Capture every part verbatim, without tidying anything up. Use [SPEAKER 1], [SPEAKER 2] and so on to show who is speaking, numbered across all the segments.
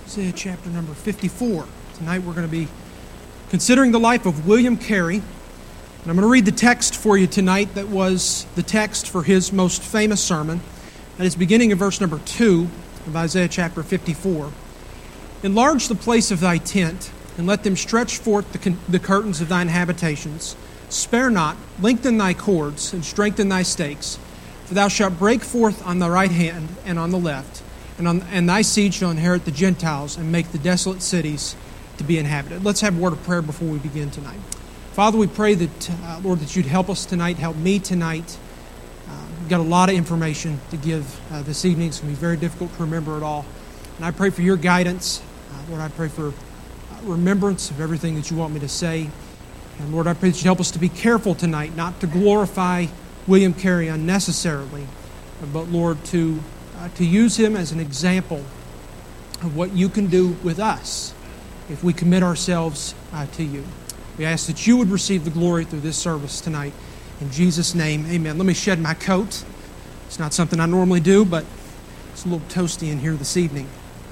[SPEAKER 1] Isaiah chapter number fifty-four. Tonight we're going to be considering the life of William Carey. And I'm going to read the text for you tonight that was the text for his most famous sermon. That is beginning in verse number two of Isaiah chapter fifty-four. Enlarge the place of thy tent, and let them stretch forth the, con- the curtains of thine habitations. Spare not, lengthen thy cords, and strengthen thy stakes. For thou shalt break forth on the right hand and on the left, and, on, and thy seed shall inherit the Gentiles, and make the desolate cities to be inhabited. Let's have a word of prayer before we begin tonight. Father, we pray that, uh, Lord, that you'd help us tonight, help me tonight. Uh, we've got a lot of information to give uh, this evening. It's going to be very difficult to remember it all. And I pray for your guidance. Uh, Lord, I pray for uh, remembrance of everything that you want me to say. And Lord, I pray that you'd help us to be careful tonight, not to glorify William Carey unnecessarily, but Lord, to uh, to use him as an example of what you can do with us if we commit ourselves uh, to you. We ask that you would receive the glory through this service tonight. In Jesus' name, amen. Let me shed my coat. It's not something I normally do, but it's a little toasty in here this evening.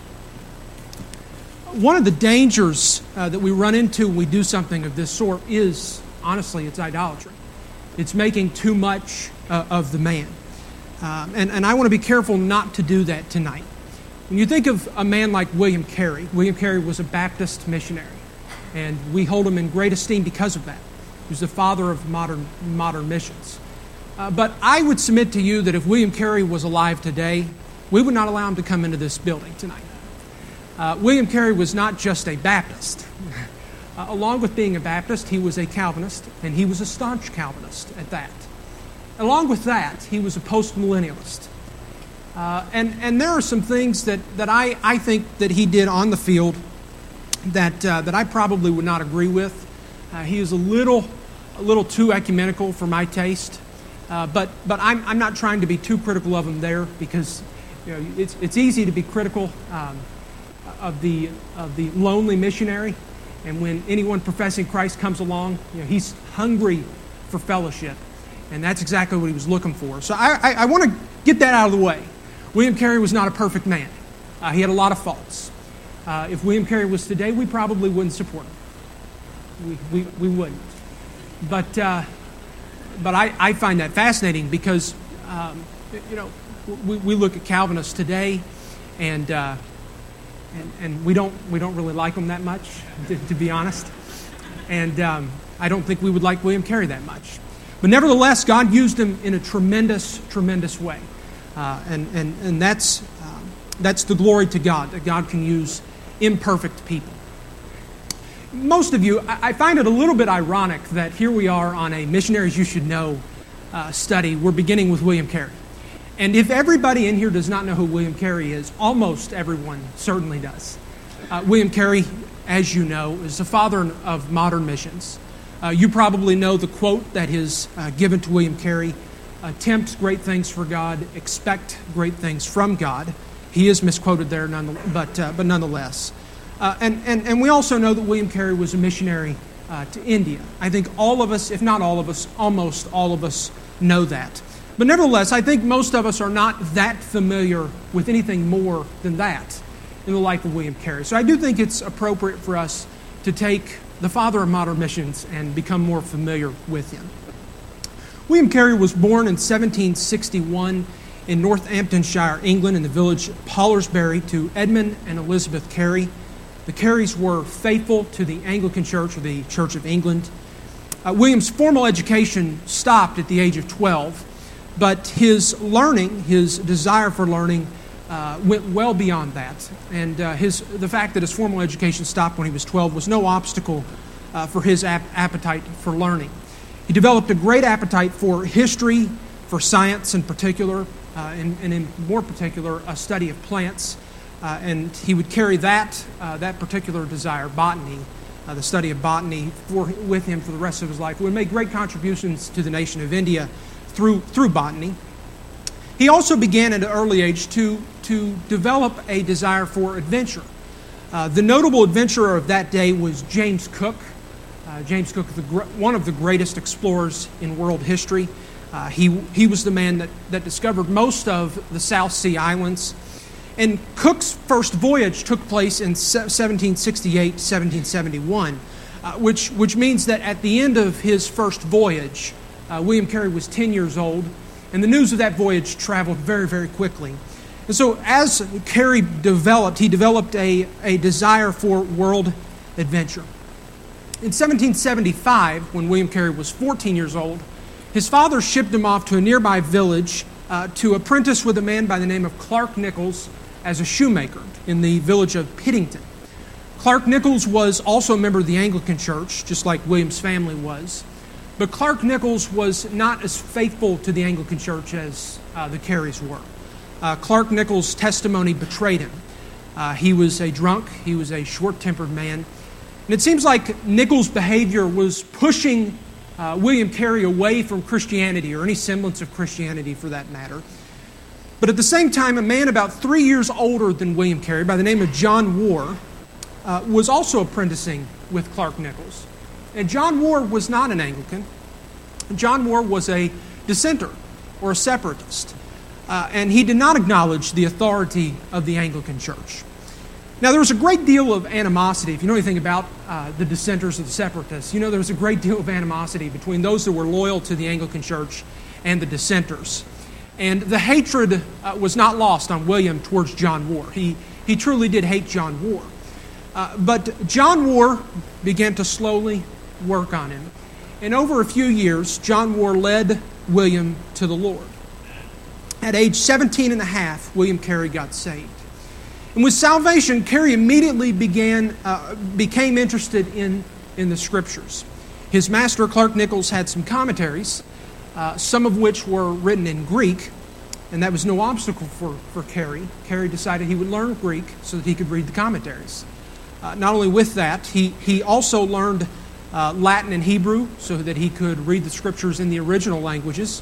[SPEAKER 1] One of the dangers uh, that we run into when we do something of this sort is, honestly, it's idolatry. It's making too much uh, of the man. Um, and, and I want to be careful not to do that tonight. When you think of a man like William Carey, William Carey was a Baptist missionary, and we hold him in great esteem because of that. He was the father of modern, modern missions. Uh, but I would submit to you that if William Carey was alive today, we would not allow him to come into this building tonight. Uh, William Carey was not just a Baptist. Uh, along with being a Baptist, he was a Calvinist, and he was a staunch Calvinist at that. Along with that, he was a postmillennialist. Uh, and, and there are some things that, that I, I think that he did on the field that uh, that I probably would not agree with. Uh, he is a little a little too ecumenical for my taste. Uh, but but I'm I'm not trying to be too critical of him there, because you know it's it's easy to be critical um, of the of the lonely missionary. And when anyone professing Christ comes along, you know, he's hungry for fellowship. And that's exactly what he was looking for. So I, I, I want to get that out of the way. William Carey was not a perfect man. Uh, he had a lot of faults. Uh, if William Carey was today, we probably wouldn't support him. We, we, we wouldn't. But uh, but I, I find that fascinating because, um, you know, we, we look at Calvinists today, and... Uh, And, and we don't we don't really like him that much, to, to be honest. And um, I don't think we would like William Carey that much. But nevertheless, God used him in a tremendous, tremendous way. Uh, and, and, and that's, um, that's the glory to God, that God can use imperfect people. Most of you, I, I find it a little bit ironic that here we are on a Missionaries You Should Know uh, study. We're beginning with William Carey. And if everybody in here does not know who William Carey is, almost everyone certainly does. Uh, William Carey, as you know, is the father of modern missions. Uh, you probably know the quote that is uh, given to William Carey: "Attempt great things for God, expect great things from God." He is misquoted there, none, but uh, but nonetheless. Uh, and, and, and we also know that William Carey was a missionary uh, to India. I think all of us, if not all of us, almost all of us know that. But nevertheless, I think most of us are not that familiar with anything more than that in the life of William Carey. So I do think it's appropriate for us to take the father of modern missions and become more familiar with him. William Carey was born in seventeen sixty-one in Northamptonshire, England, in the village Pollersbury, to Edmund and Elizabeth Carey. The Careys were faithful to the Anglican Church, or the Church of England. Uh, William's formal education stopped at the age of twelve. But his learning, his desire for learning, uh, went well beyond that. And uh, his the fact that his formal education stopped when he was twelve was no obstacle uh, for his ap- appetite for learning. He developed a great appetite for history, for science in particular, uh, and, and in more particular, a study of plants. Uh, and he would carry that uh, that particular desire, botany, uh, the study of botany, for, with him for the rest of his life. He would make great contributions to the nation of India Through, through botany. He also began at an early age to, to develop a desire for adventure. Uh, the notable adventurer of that day was James Cook. Uh, James Cook, the, one of the greatest explorers in world history. Uh, he, he was the man that, that discovered most of the South Sea Islands. And Cook's first voyage took place in seventeen sixty-eight, seventeen seventy-one, uh, which, which means that at the end of his first voyage, uh, William Carey was ten years old, and the news of that voyage traveled very, very quickly. And so as Carey developed, he developed a, a desire for world adventure. In seventeen seventy-five, when William Carey was fourteen years old, his father shipped him off to a nearby village uh, to apprentice with a man by the name of Clark Nichols as a shoemaker in the village of Piddington. Clark Nichols was also a member of the Anglican Church, just like William's family was. But Clark Nichols was not as faithful to the Anglican Church as uh, the Careys were. Uh, Clark Nichols' testimony betrayed him. Uh, he was a drunk. He was a short-tempered man. And it seems like Nichols' behavior was pushing uh, William Carey away from Christianity, or any semblance of Christianity for that matter. But at the same time, a man about three years older than William Carey by the name of John Warr uh, was also apprenticing with Clark Nichols. And John Warr was not an Anglican. John Warr was a dissenter or a separatist. Uh, and he did not acknowledge the authority of the Anglican Church. Now, there was a great deal of animosity. If you know anything about uh, the dissenters or the separatists, you know there was a great deal of animosity between those who were loyal to the Anglican Church and the dissenters. And the hatred uh, was not lost on William towards John Warr. He, he truly did hate John Warr. Uh, but John Warr began to slowly work on him. And over a few years, John Warr led William to the Lord. At age seventeen and a half, William Carey got saved. And with salvation, Carey immediately began, uh, became interested in, in the Scriptures. His master, Clark Nichols, had some commentaries, Uh, some of which were written in Greek, and that was no obstacle for, for Carey. Carey decided he would learn Greek so that he could read the commentaries. Uh, not only with that, he, he also learned uh, Latin and Hebrew so that he could read the Scriptures in the original languages.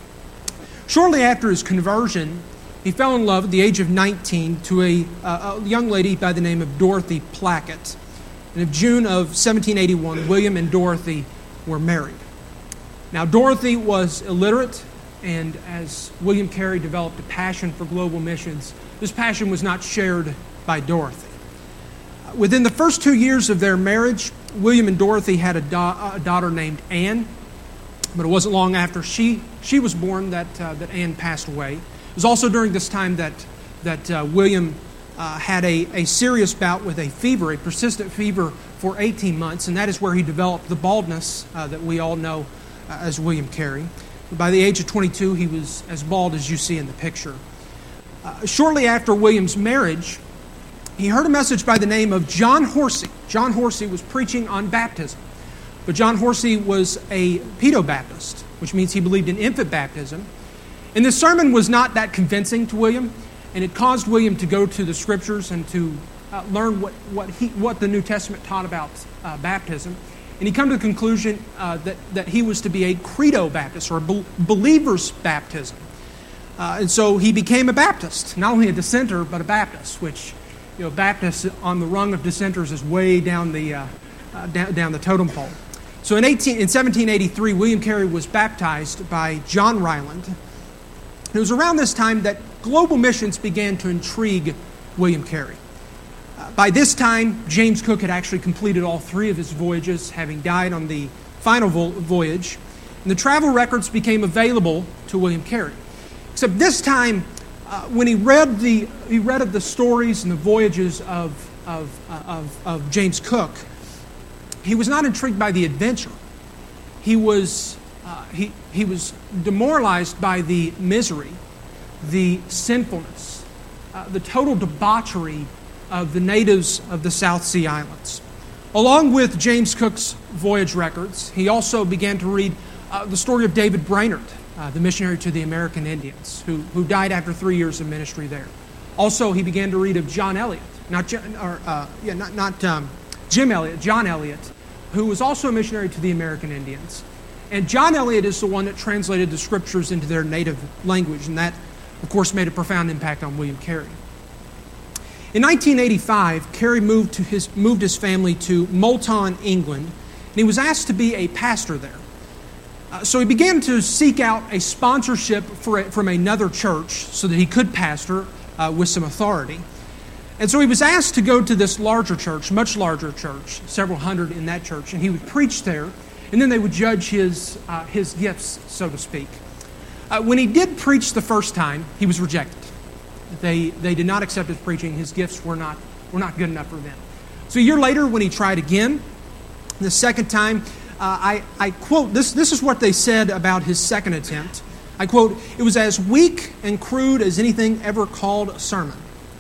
[SPEAKER 1] Shortly after his conversion, he fell in love at the age of nineteen to a, uh, a young lady by the name of Dorothy Plackett. And in June of seventeen eighty-one, William and Dorothy were married. Now, Dorothy was illiterate, and as William Carey developed a passion for global missions, this passion was not shared by Dorothy. Within the first two years of their marriage, William and Dorothy had a, da- a daughter named Anne, but it wasn't long after she, she was born that, uh, that Anne passed away. It was also during this time that, that uh, William uh, had a, a serious bout with a fever, a persistent fever for eighteen months, and that is where he developed the baldness uh, that we all know as William Carey. By the age of twenty-two, he was as bald as you see in the picture. Uh, shortly after William's marriage, he heard a message by the name of John Horsey. John Horsey was preaching on baptism. But John Horsey was a pedo-Baptist, which means he believed in infant baptism. And this sermon was not that convincing to William, and it caused William to go to the Scriptures and to uh, learn what, what, he, what the New Testament taught about uh, baptism. And he come to the conclusion uh, that, that he was to be a credo Baptist, or a be- believer's baptism. Uh, and so he became a Baptist, not only a dissenter, but a Baptist, which, you know, Baptist on the rung of dissenters is way down the, uh, uh, down, down the totem pole. So in, eighteen, in seventeen eighty-three, William Carey was baptized by John Ryland. It was around this time that global missions began to intrigue William Carey. By this time, James Cook had actually completed all three of his voyages, having died on the final vo- voyage. And the travel records became available to William Carey. Except this time, uh, when he read the he read of the stories and the voyages of of, uh, of of James Cook, he was not intrigued by the adventure. He was uh, he he was demoralized by the misery, the sinfulness, uh, the total debauchery of the natives of the South Sea Islands. Along with James Cook's voyage records, he also began to read uh, the story of David Brainerd, uh, the missionary to the American Indians, who, who died after three years of ministry there. Also, he began to read of John Eliot, not John, or uh, yeah, not not um, Jim Eliot, John Eliot, who was also a missionary to the American Indians. And John Eliot is the one that translated the Scriptures into their native language, and that, of course, made a profound impact on William Carey. In nineteen eighty-five, Carey moved, to his, moved his family to Moulton, England, and he was asked to be a pastor there. Uh, so he began to seek out a sponsorship for a, from another church so that he could pastor uh, with some authority. And so he was asked to go to this larger church, much larger church, several hundred in that church, and he would preach there, and then they would judge his, uh, his gifts, so to speak. Uh, when he did preach the first time, he was rejected. They, they did not accept his preaching. His gifts were not, were not good enough for them. So a year later, when he tried again, the second time, uh, I, I quote, this, this is what they said about his second attempt. I quote, "It was as weak and crude as anything ever called a sermon."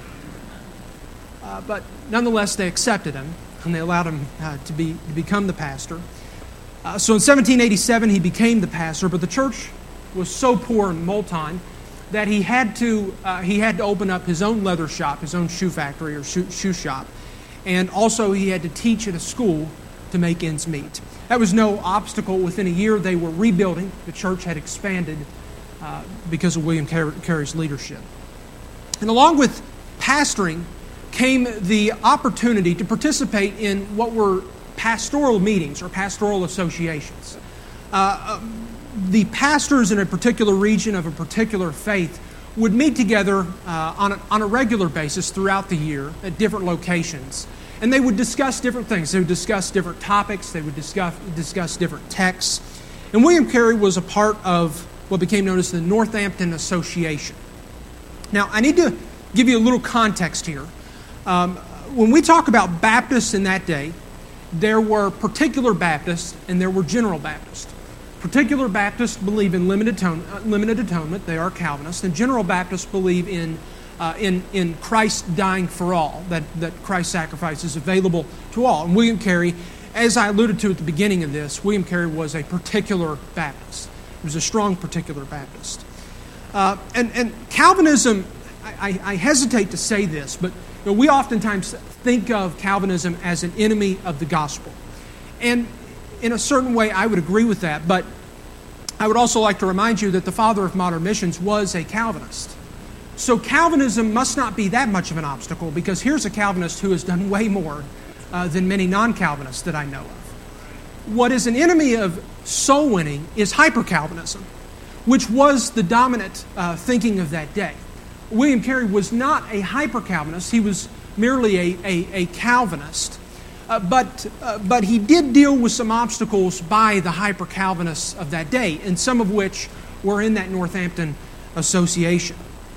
[SPEAKER 1] Uh, but nonetheless, they accepted him, and they allowed him uh, to be to become the pastor. Uh, so in seventeen eighty-seven, he became the pastor, but the church was so poor in Multan that he had to uh, he had to open up his own leather shop, his own shoe factory or shoe, shoe shop, and also he had to teach at a school to make ends meet. That was no obstacle. Within a year, they were rebuilding. The church had expanded uh, because of William Carey's leadership. And along with pastoring came the opportunity to participate in what were pastoral meetings or pastoral associations. Uh, the pastors in a particular region of a particular faith would meet together uh, on, a, on a regular basis throughout the year at different locations. And they would discuss different things. They would discuss different topics. They would discuss, discuss different texts. And William Carey was a part of what became known as the Northampton Association. Now, I need to give you a little context here. Um, when we talk about Baptists in that day, there were particular Baptists and there were general Baptists. Particular Baptists believe in limited, atone, uh, limited atonement. They are Calvinists. And general Baptists believe in, uh, in, in Christ dying for all, that, that Christ's sacrifice is available to all. And William Carey, as I alluded to at the beginning of this, William Carey was a particular Baptist. He was a strong particular Baptist. Uh, and, and Calvinism, I, I hesitate to say this, but you know, we oftentimes think of Calvinism as an enemy of the gospel. And in a certain way, I would agree with that. But I would also like to remind you that the father of modern missions was a Calvinist. So Calvinism must not be that much of an obstacle, because here's a Calvinist who has done way more uh, than many non-Calvinists that I know of. What is an enemy of soul winning is hyper-Calvinism, which was the dominant uh, thinking of that day. William Carey was not a hyper-Calvinist. He was merely a, a, a Calvinist. Uh, but, uh, but he did deal with some obstacles by the hyper-Calvinists of that day, and some of which were in that Northampton Association.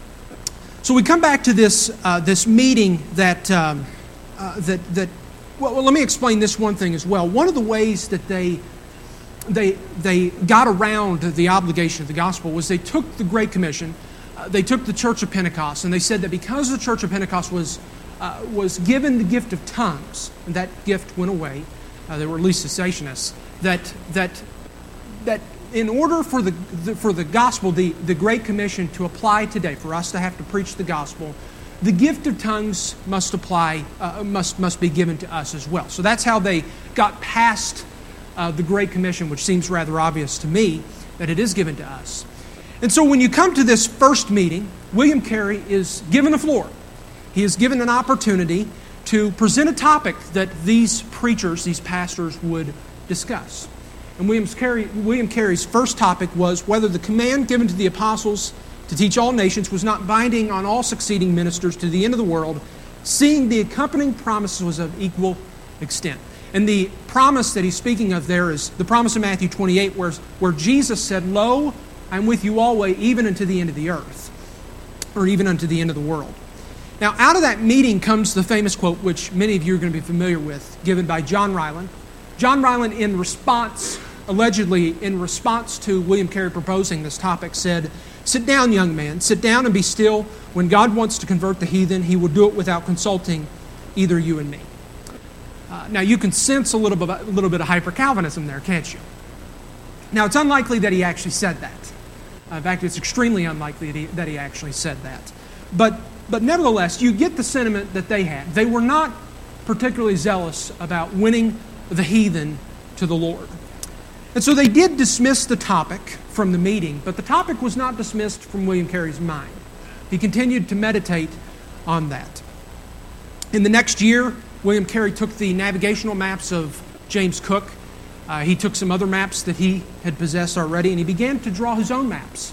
[SPEAKER 1] So we come back to this, uh, this meeting that, um, uh, that, that well, well, let me explain this one thing as well. One of the ways that they, they, they got around the obligation of the gospel was they took the Great Commission. They took the Church of Pentecost, and they said that because the Church of Pentecost was uh, was given the gift of tongues, and that gift went away, uh, they were at least cessationists, that that that in order for the, the for the gospel, the, the Great Commission to apply today, for us to have to preach the gospel, the gift of tongues must apply, uh, must must be given to us as well. So that's how they got past uh, the Great Commission, which seems rather obvious to me that it is given to us. And so when you come to this first meeting, William Carey is given the floor. He is given an opportunity to present a topic that these preachers, these pastors, would discuss. And William, Carey, William Carey's first topic was whether the command given to the apostles to teach all nations was not binding on all succeeding ministers to the end of the world, seeing the accompanying promises was of equal extent. And the promise that he's speaking of there is the promise of Matthew twenty-eight, where, where Jesus said, "Lo, I'm with you always, even unto the end of the earth," or even unto the end of the world. Now, out of that meeting comes the famous quote, which many of you are going to be familiar with, given by John Ryland. John Ryland, in response, allegedly in response to William Carey proposing this topic, said, "Sit down, young man, sit down and be still. When God wants to convert the heathen, he will do it without consulting either you and me." Uh, now, you can sense a little bit, a little bit of hyper-Calvinism there, can't you? Now, it's unlikely that he actually said that. Uh, in fact, it's extremely unlikely that he, that he actually said that. But, but nevertheless, you get the sentiment that they had. They were not particularly zealous about winning the heathen to the Lord. And so they did dismiss the topic from the meeting, but the topic was not dismissed from William Carey's mind. He continued to meditate on that. In the next year, William Carey took the navigational maps of James Cook. Uh, he took some other maps that he had possessed already, and he began to draw his own maps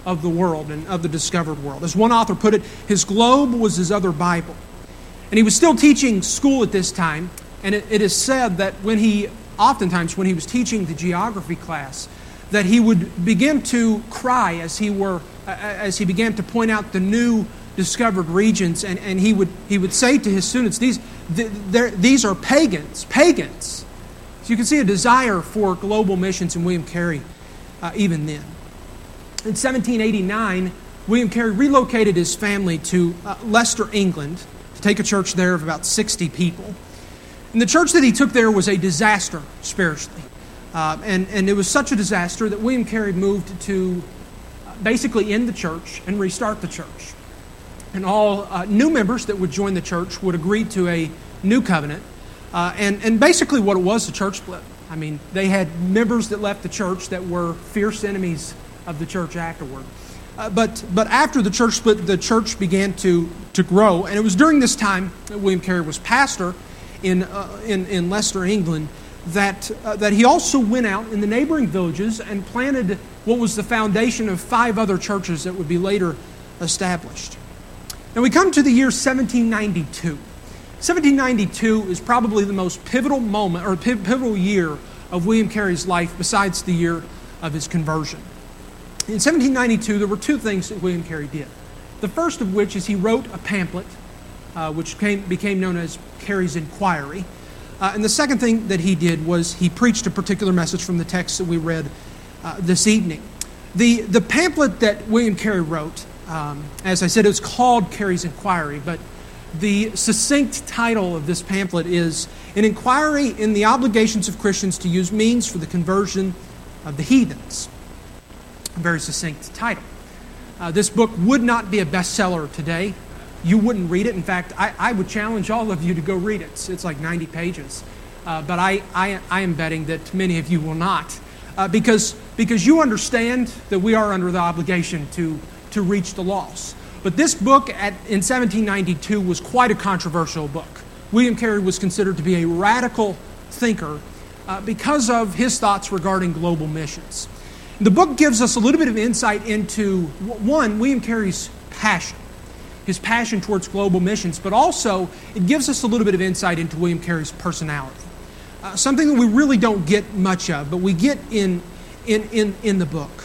[SPEAKER 1] of the world and of the discovered world. As one author put it, his globe was his other Bible. And he was still teaching school at this time, and it, it is said that when he, oftentimes when he was teaching the geography class, that he would begin to cry as he were, uh, as he began to point out the new discovered regions, and, and he would he would say to his students, these th- these are pagans, pagans. So you can see a desire for global missions in William Carey uh, even then. In seventeen eighty-nine, William Carey relocated his family to uh, Leicester, England, to take a church there of about sixty people. And the church that he took there was a disaster spiritually. Uh, and, and it was such a disaster that William Carey moved to uh, basically end the church and restart the church. And all uh, new members that would join the church would agree to a new covenant. Uh, and, and basically what it was, a church split. I mean, they had members that left the church that were fierce enemies of the church afterward. Uh, but but after the church split, the church began to, to grow. And it was during this time that William Carey was pastor in, uh, in, in Leicester, England, that uh, that he also went out in the neighboring villages and planted what was the foundation of five other churches that would be later established. Now we come to the year seventeen ninety-two. seventeen ninety-two is probably the most pivotal moment or pivotal year of William Carey's life besides the year of his conversion. In seventeen ninety-two, there were two things that William Carey did. The first of which is he wrote a pamphlet, uh, which came, became known as Carey's Inquiry. Uh, and the second thing that he did was he preached a particular message from the text that we read uh, this evening. The, the pamphlet that William Carey wrote, um, as I said, it was called Carey's Inquiry, but the succinct title of this pamphlet is An Inquiry in the Obligations of Christians to Use Means for the Conversion of the Heathens. A very succinct title. Uh, this book would not be a bestseller today. You wouldn't read it. In fact, I, I would challenge all of you to go read it. It's, it's like ninety pages. Uh, but I, I, I am betting that many of you will not. Uh, because, because you understand that we are under the obligation to, to reach the lost. But this book at, in seventeen ninety-two was quite a controversial book. William Carey was considered to be a radical thinker uh, because of his thoughts regarding global missions. The book gives us a little bit of insight into, one, William Carey's passion. His passion towards global missions, but also it gives us a little bit of insight into William Carey's personality. Uh, something that we really don't get much of, but we get in, in, in, in the book.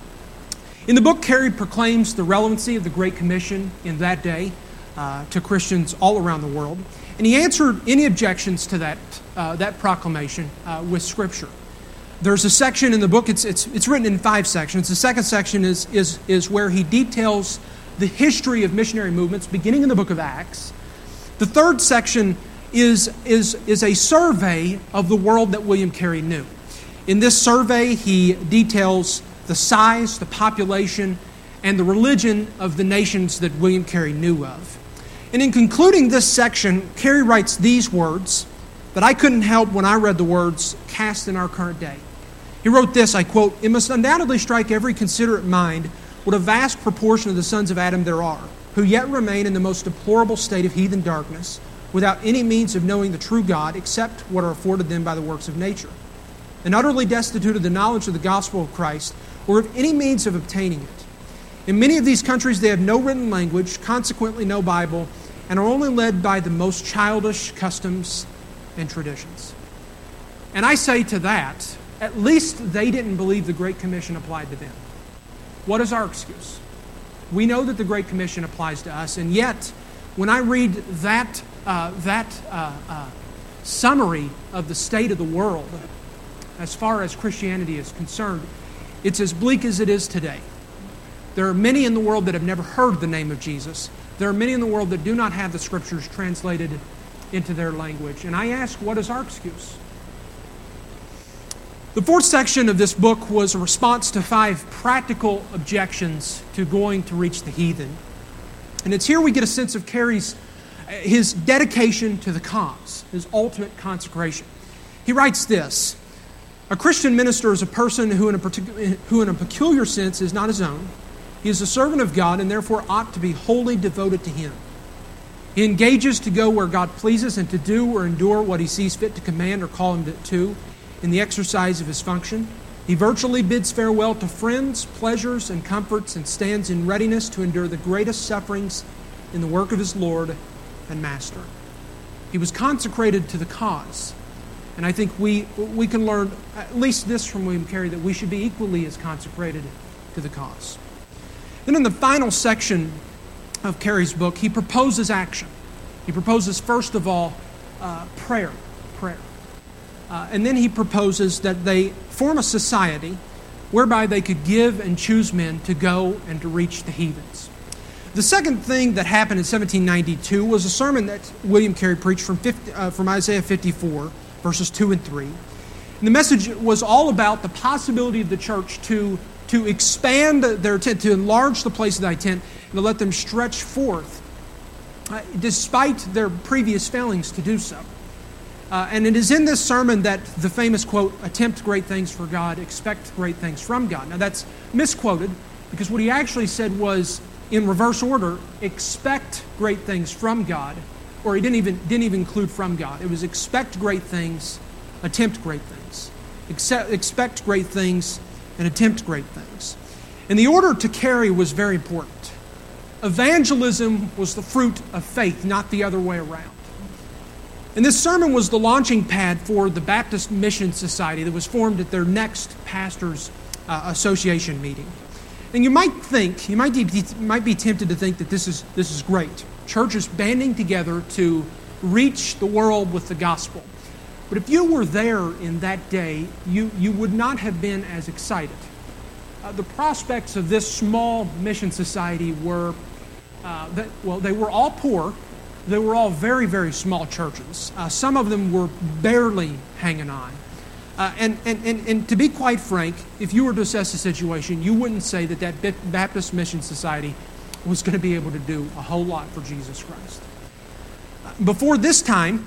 [SPEAKER 1] In the book, Carey proclaims the relevancy of the Great Commission in that day uh, to Christians all around the world. And he answered any objections to that, uh, that proclamation uh, with Scripture. There's a section in the book, it's, it's, it's written in five sections. The second section is, is, is where he details the history of missionary movements, beginning in the book of Acts. The third section is, is, is a survey of the world that William Carey knew. In this survey, he details the size, the population, and the religion of the nations that William Carey knew of. And in concluding this section, Carey writes these words that I couldn't help when I read the words cast in our current day. He wrote this, I quote, "It must undoubtedly strike every considerate mind what a vast proportion of the sons of Adam there are, who yet remain in the most deplorable state of heathen darkness, without any means of knowing the true God, except what are afforded them by the works of nature, and utterly destitute of the knowledge of the gospel of Christ, or of any means of obtaining it. In many of these countries they have no written language, consequently no Bible, and are only led by the most childish customs and traditions." And I say to that, at least they didn't believe the Great Commission applied to them. What is our excuse? We know that the Great Commission applies to us, and yet, when I read that, uh, that uh, uh, summary of the state of the world, as far as Christianity is concerned, it's as bleak as it is today. There are many in the world that have never heard the name of Jesus. There are many in the world that do not have the Scriptures translated into their language. And I ask, what is our excuse? The fourth section of this book was a response to five practical objections to going to reach the heathen. And it's here we get a sense of Carey's, his dedication to the cause, his ultimate consecration. He writes this, "A Christian minister is a person who in a, particular, who in a peculiar sense is not his own. He is a servant of God and therefore ought to be wholly devoted to Him. He engages to go where God pleases and to do or endure what He sees fit to command or call him to in the exercise of his function. He virtually bids farewell to friends, pleasures, and comforts and stands in readiness to endure the greatest sufferings in the work of his Lord and Master. He was consecrated to the cause. And I think we, we can learn at least this from William Carey, that we should be equally as consecrated to the cause. Then in the final section of Carey's book, he proposes action. He proposes, first of all, uh, prayer. Prayer. Uh, and then he proposes that they form a society whereby they could give and choose men to go and to reach the heathens. The second thing that happened in seventeen ninety-two was a sermon that William Carey preached from, fifty, uh, from Isaiah fifty-four, verses two and three. And the message was all about the possibility of the church to, to expand their tent, to enlarge the place of thy tent, and to let them stretch forth, uh, despite their previous failings to do so. Uh, and it is in this sermon that the famous quote, "Attempt great things for God, expect great things from God." Now that's misquoted, because what he actually said was, in reverse order, expect great things from God, or he didn't even didn't even include from God. It was expect great things, attempt great things. Accept, expect great things, and attempt great things. And the order to Carey was very important. Evangelism was the fruit of faith, not the other way around. And this sermon was the launching pad for the Baptist Mission Society that was formed at their next pastors' uh, association meeting. And you might think, you might be, might be tempted to think that this is, this is great. Churches banding together to reach the world with the gospel. But if you were there in that day, you, you would not have been as excited. Uh, the prospects of this small mission society were, uh, that, well, they were all poor. They were all very, very small churches. Uh, some of them were barely hanging on. Uh, and, and, and, and to be quite frank, if you were to assess the situation, you wouldn't say that that Baptist Mission Society was going to be able to do a whole lot for Jesus Christ. Uh, before this time,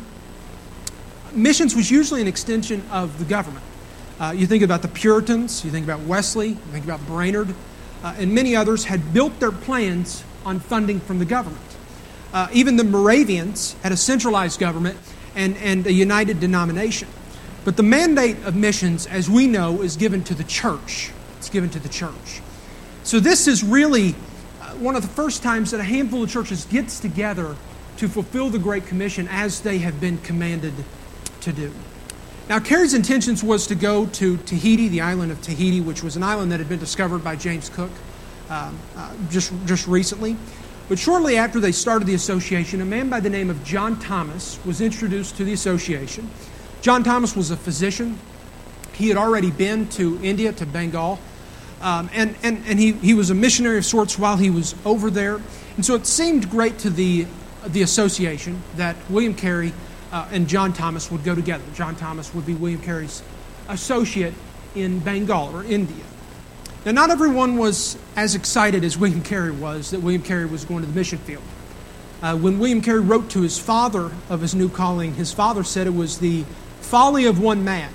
[SPEAKER 1] missions was usually an extension of the government. Uh, you think about the Puritans, you think about Wesley, you think about Brainerd, uh, and many others had built their plans on funding from the government. Uh, even the Moravians had a centralized government and, and a united denomination. But the mandate of missions, as we know, is given to the church. It's given to the church. So this is really uh, one of the first times that a handful of churches gets together to fulfill the Great Commission as they have been commanded to do. Now, Carey's intentions was to go to Tahiti, the island of Tahiti, which was an island that had been discovered by James Cook uh, uh, just, just recently. But shortly after they started the association, a man by the name of John Thomas was introduced to the association. John Thomas was a physician. He had already been to India, to Bengal, um, and, and, and he, he was a missionary of sorts while he was over there. And so it seemed great to the, the association that William Carey uh, and John Thomas would go together. John Thomas would be William Carey's associate in Bengal, or India. Now, not everyone was as excited as William Carey was that William Carey was going to the mission field. Uh, when William Carey wrote to his father of his new calling, his father said it was the folly of one man.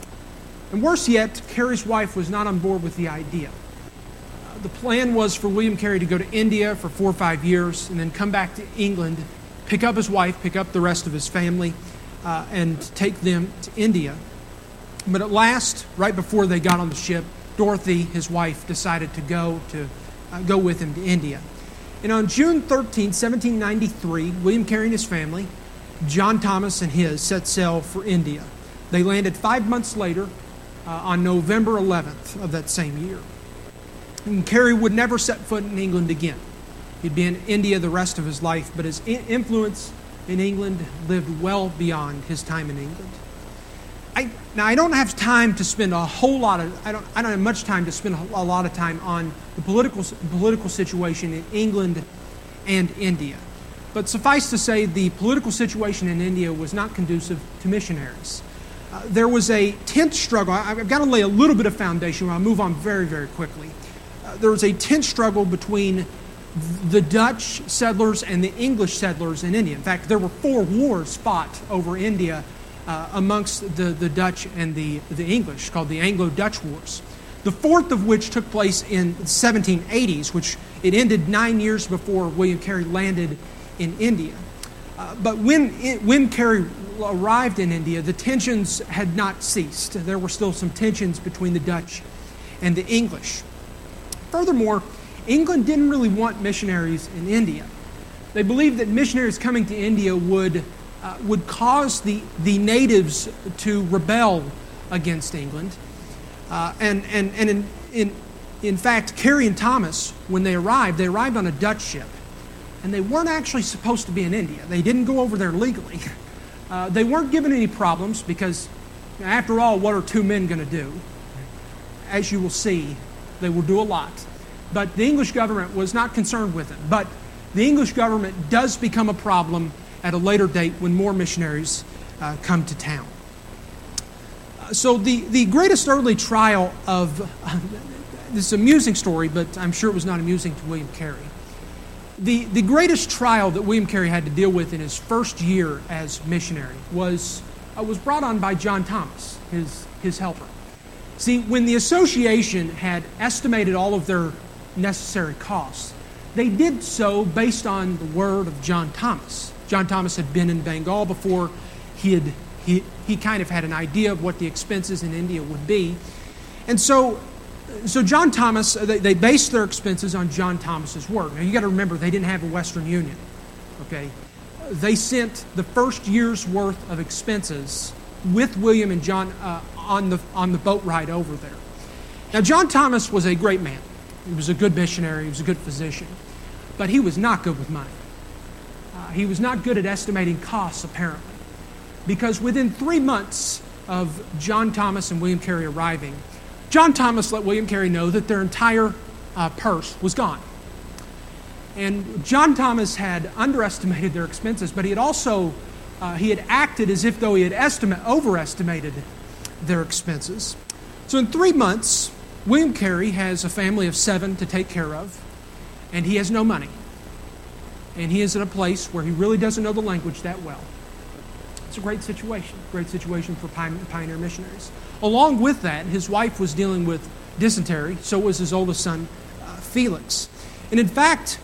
[SPEAKER 1] And worse yet, Carey's wife was not on board with the idea. Uh, the plan was for William Carey to go to India for four or five years and then come back to England, pick up his wife, pick up the rest of his family, uh, and take them to India. But at last, right before they got on the ship, Dorothy, his wife, decided to go to uh, go with him to India. And on June thirteenth, seventeen ninety-three, William Carey and his family, John Thomas and his, set sail for India. They landed five months later uh, on November eleventh of that same year. And Carey would never set foot in England again. He'd be in India the rest of his life, but his influence in England lived well beyond his time in England. I, now, I don't have time to spend a whole lot of, I don't, I don't have much time to spend a, a lot of time on the political, political situation in England and India. But suffice to say, the political situation in India was not conducive to missionaries. Uh, there was a tense struggle. I, I've got to lay a little bit of foundation. I'll move on very, very quickly. Uh, there was a tense struggle between the Dutch settlers and the English settlers in India. In fact, there were four wars fought over India Uh, amongst the, the Dutch and the, the English, called the Anglo-Dutch Wars. The fourth of which took place in the seventeen eighties, which it ended nine years before William Carey landed in India. Uh, but when it, when Carey arrived in India, the tensions had not ceased. There were still some tensions between the Dutch and the English. Furthermore, England didn't really want missionaries in India. They believed that missionaries coming to India would, uh, would cause the, the natives to rebel against England. Uh, and and, and in, in, in fact, Carey and Thomas, when they arrived, they arrived on a Dutch ship. And they weren't actually supposed to be in India. They didn't go over there legally. Uh, they weren't given any problems because, after all, what are two men going to do? As you will see, they will do a lot. But the English government was not concerned with it. But the English government does become a problem at a later date when more missionaries uh, come to town. Uh, so the, the greatest early trial of, uh, this is an amusing story, but I'm sure it was not amusing to William Carey. The, the greatest trial that William Carey had to deal with in his first year as missionary was, uh, was brought on by John Thomas, his, his helper. See, when the association had estimated all of their necessary costs, they did so based on the word of John Thomas. John Thomas had been in Bengal before. He had he, he kind of had an idea of what the expenses in India would be. And so, so John Thomas, they, they based their expenses on John Thomas's word. Now, you got to remember, they didn't have a Western Union. Okay? They sent the first year's worth of expenses with William and John uh, on the on the boat ride over there. Now, John Thomas was a great man. He was a good missionary. He was a good physician. But he was not good with money. Uh, he was not good at estimating costs, apparently. Because within three months of John Thomas and William Carey arriving, John Thomas let William Carey know that their entire uh, purse was gone. And John Thomas had underestimated their expenses, but he had also uh, he had acted as if though he had estimate, overestimated their expenses. So in three months, William Carey has a family of seven to take care of, and he has no money. And he is in a place where he really doesn't know the language that well. It's a great situation, great situation for pioneer missionaries. Along with that, his wife was dealing with dysentery, so was his oldest son, uh, Felix. And in fact,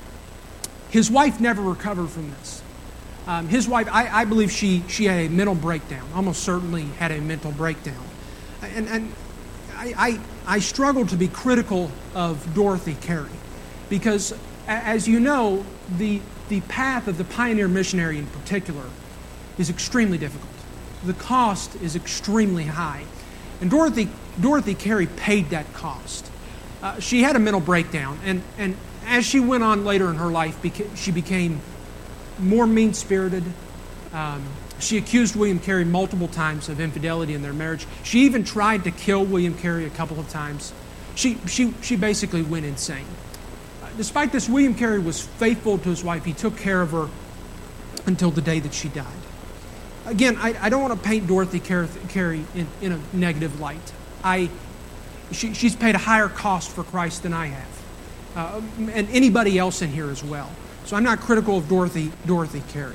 [SPEAKER 1] his wife never recovered from this. Um, his wife, I, I believe she, she had a mental breakdown, almost certainly had a mental breakdown. And, and I, I, I struggle to be critical of Dorothy Carey because, as you know, the, the path of the pioneer missionary in particular is extremely difficult. The cost is extremely high. And Dorothy, Dorothy Carey paid that cost. Uh, she had a mental breakdown, and, and as she went on later in her life, beca- she became more mean-spirited. Um, she accused William Carey multiple times of infidelity in their marriage. She even tried to kill William Carey a couple of times. She, she, she basically went insane. Uh, despite this, William Carey was faithful to his wife. He took care of her until the day that she died. Again, I, I don't want to paint Dorothy Carey in, in a negative light. I, she, she's paid a higher cost for Christ than I have, uh, and anybody else in here as well. So I'm not critical of Dorothy, Dorothy Carey.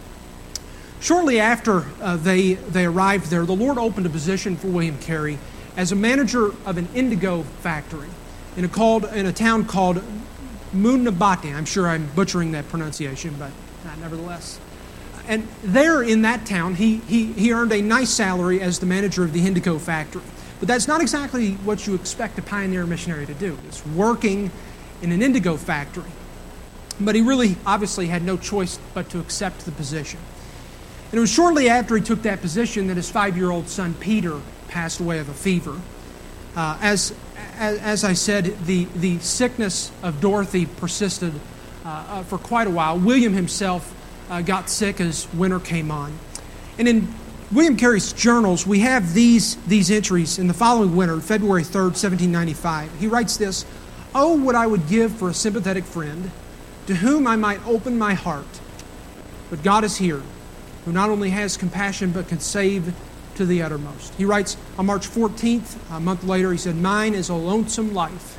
[SPEAKER 1] Shortly after uh, they, they arrived there, the Lord opened a position for William Carey as a manager of an indigo factory in a, called, in a town called Munabati. I'm sure I'm butchering that pronunciation, but uh, nevertheless. And there in that town, he, he, he earned a nice salary as the manager of the indigo factory. But that's not exactly what you expect a pioneer missionary to do. It's working in an indigo factory. But he really obviously had no choice but to accept the position. And it was shortly after he took that position that his five-year-old son Peter passed away of a fever. Uh, as, as as I said, the, the sickness of Dorothy persisted uh, uh, for quite a while. William himself uh, got sick as winter came on. And in William Carey's journals, we have these, these entries in the following winter, February third, seventeen ninety-five. He writes this: "Oh, what I would give for a sympathetic friend, to whom I might open my heart. But God is here, who not only has compassion, but can save to the uttermost." He writes on March fourteenth, a month later, he said, "Mine is a lonesome life."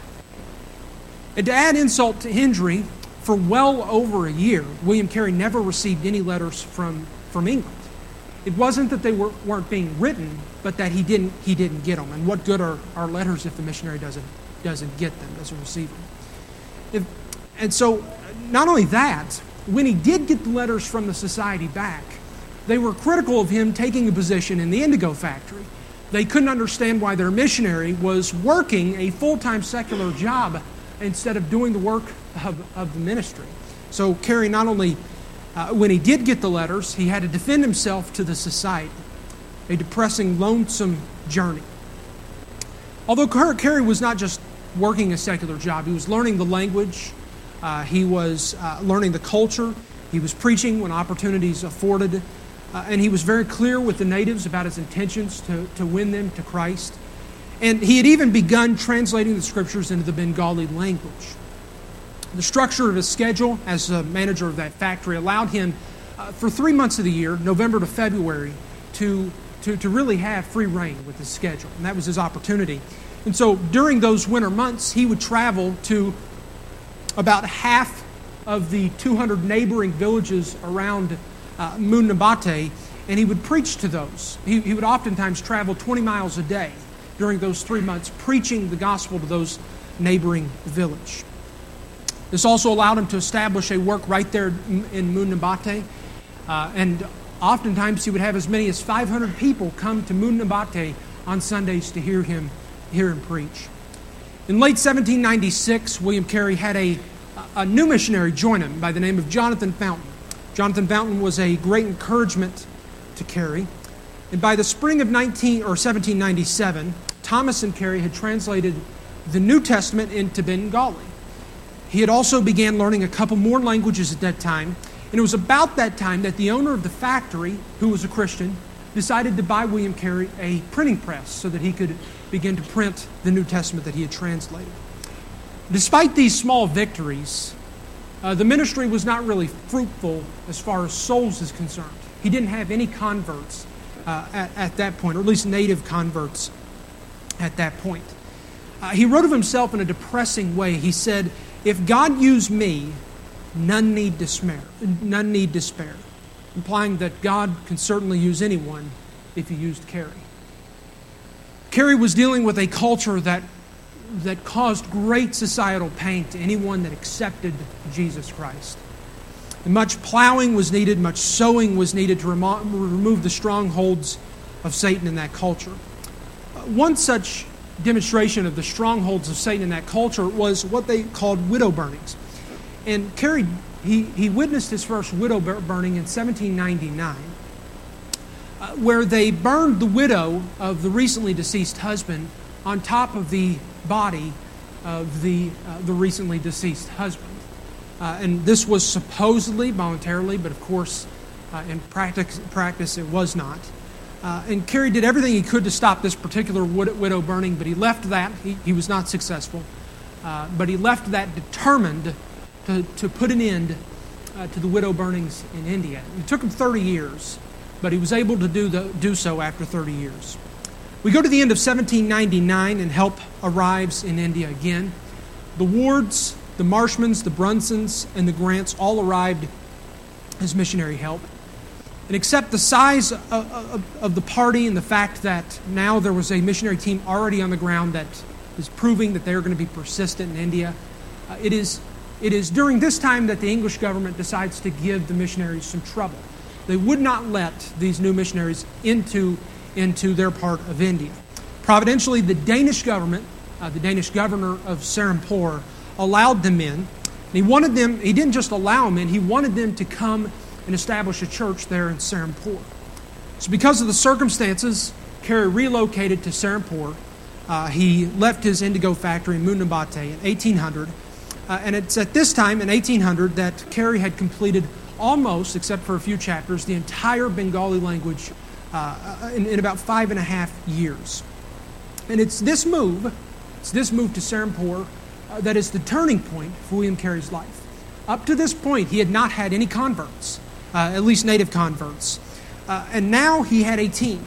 [SPEAKER 1] And to add insult to injury, for well over a year, William Carey never received any letters from, from England. It wasn't that they were, weren't being written, but that he didn't he didn't get them. And what good are, are letters if the missionary doesn't doesn't get them, doesn't receive them? If, and so, not only that, when he did get the letters from the society back, they were critical of him taking a position in the indigo factory. They couldn't understand why their missionary was working a full-time secular job instead of doing the work of, of the ministry. So Carey not only, uh, when he did get the letters, he had to defend himself to the society. A depressing, lonesome journey. Although Carey was not just working a secular job, he was learning the language, uh, he was uh, learning the culture, he was preaching when opportunities afforded, uh, and he was very clear with the natives about his intentions to, to win them to Christ. And he had even begun translating the Scriptures into the Bengali language. The structure of his schedule as a manager of that factory allowed him, uh, for three months of the year, November to February, to, to, to really have free reign with his schedule. And that was his opportunity. And so during those winter months, he would travel to about half of the two hundred neighboring villages around uh, Moonnambate, and he would preach to those. He, he would oftentimes travel twenty miles a day during those three months, preaching the gospel to those neighboring villages. This also allowed him to establish a work right there in Moonnambate, uh, and oftentimes he would have as many as five hundred people come to Moonnambate on Sundays to hear him, hear him preach. In late seventeen ninety-six, William Carey had a, a new missionary join him by the name of Jonathan Fountain. Jonathan Fountain was a great encouragement to Carey. And by the spring of nineteen or seventeen ninety-seven, Thomas and Carey had translated the New Testament into Bengali. He had also began learning a couple more languages at that time, and it was about that time that the owner of the factory, who was a Christian, decided to buy William Carey a printing press so that he could begin to print the New Testament that he had translated. Despite these small victories, uh, the ministry was not really fruitful as far as souls is concerned. He didn't have any converts uh, at, at that point, or at least native converts at that point. Uh, he wrote of himself in a depressing way. He said, "If God used me, none need despair." None need despair, implying that God can certainly use anyone if He used Carey. Carey was dealing with a culture that that caused great societal pain to anyone that accepted Jesus Christ. And much plowing was needed, much sowing was needed to remo- remove the strongholds of Satan in that culture. Uh, one such demonstration of the strongholds of Satan in that culture was what they called widow burnings. And Carey, he, he witnessed his first widow burning in seventeen ninety-nine, uh, where they burned the widow of the recently deceased husband on top of the body of the, uh, the recently deceased husband. Uh, and this was supposedly voluntarily, but of course, uh, in practice, practice it was not. Uh, and Carey did everything he could to stop this particular widow burning, but he left that. He, he was not successful. Uh, but he left that determined to, to put an end uh, to the widow burnings in India. It took him thirty years, but he was able to do, the, do so after thirty years. We go to the end of seventeen ninety-nine, and help arrives in India again. The Wards, the Marshmans, the Brunsons, and the Grants all arrived as missionary help. And except the size of, of, of the party and the fact that now there was a missionary team already on the ground that is proving that they're going to be persistent in India, uh, it is it is during this time that the English government decides to give the missionaries some trouble. They would not let these new missionaries into, into their part of India. Providentially, the Danish government, uh, the Danish governor of Serampore, allowed them in. And he wanted them, he didn't just allow them in, he wanted them to come and establish a church there in Serampore. So because of the circumstances, Carey relocated to Serampore. Uh, he left his indigo factory in Moonnambate in eighteen hundred. Uh, and it's at this time, in eighteen hundred, that Carey had completed almost, except for a few chapters, the entire Bengali language uh, in, in about five and a half years. And it's this move, it's this move to Serampore uh, that is the turning point for William Carey's life. Up to this point, he had not had any converts, uh, at least native converts. Uh, and now he had a team.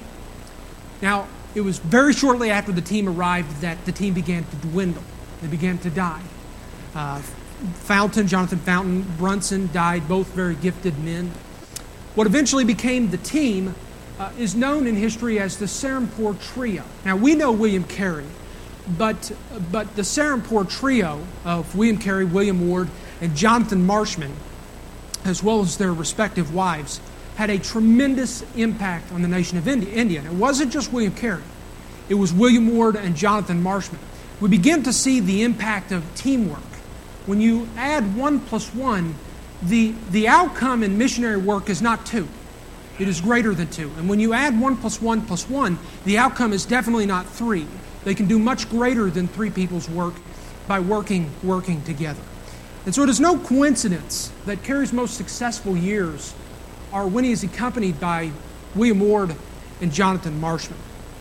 [SPEAKER 1] Now, it was very shortly after the team arrived that the team began to dwindle. They began to die. Uh, Fountain, Jonathan Fountain, Brunson died, both very gifted men. What eventually became the team uh, is known in history as the Serampore Trio. Now, we know William Carey, but, but the Serampore Trio of William Carey, William Ward, and Jonathan Marshman, as well as their respective wives, had a tremendous impact on the nation of India. India. And it wasn't just William Carey. It was William Ward and Jonathan Marshman. We begin to see the impact of teamwork. When you add one plus one, the, the outcome in missionary work is not two. It is greater than two. And when you add one plus one plus one, the outcome is definitely not three. They can do much greater than three people's work by working, working together. And so it is no coincidence that Carey's most successful years are when he is accompanied by William Ward and Jonathan Marshman.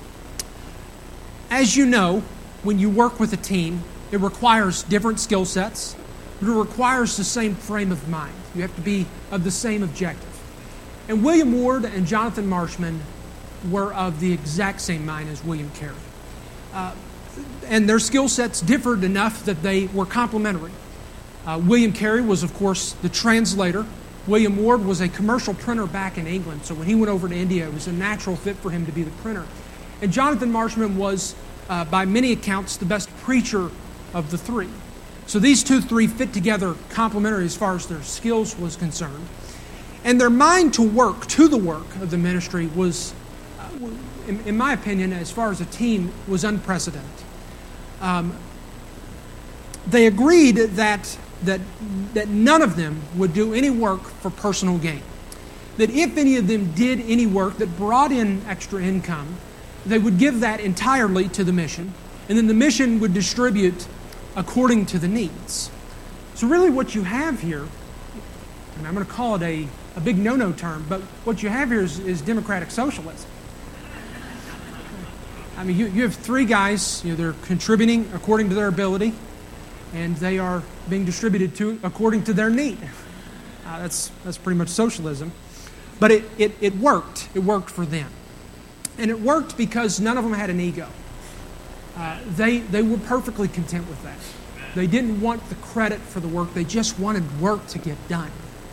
[SPEAKER 1] As you know, when you work with a team, it requires different skill sets, but it requires the same frame of mind. You have to be of the same objective. And William Ward and Jonathan Marshman were of the exact same mind as William Carey. Uh, and their skill sets differed enough that they were complementary. Uh, William Carey was, of course, the translator. William Ward was a commercial printer back in England, so when he went over to India, it was a natural fit for him to be the printer. And Jonathan Marshman was, uh, by many accounts, the best preacher of the three. So these two, three fit together complementary as far as their skills was concerned. And their mind to work, to the work of the ministry was, uh, in, in my opinion, as far as a team, was unprecedented. Um, they agreed that, that, that none of them would do any work for personal gain. That if any of them did any work that brought in extra income, they would give that entirely to the mission, and then the mission would distribute according to the needs. So really what you have here, and I'm going to call it a a big no-no term, but what you have here is, is democratic socialism. I mean, you, you have three guys, you know, they're contributing according to their ability, and they are being distributed to according to their need. Uh, that's that's pretty much socialism. But it, it, it worked. It worked for them. And it worked because none of them had an ego. Uh, they, they were perfectly content with that. They didn't want the credit for the work. They just wanted work to get done.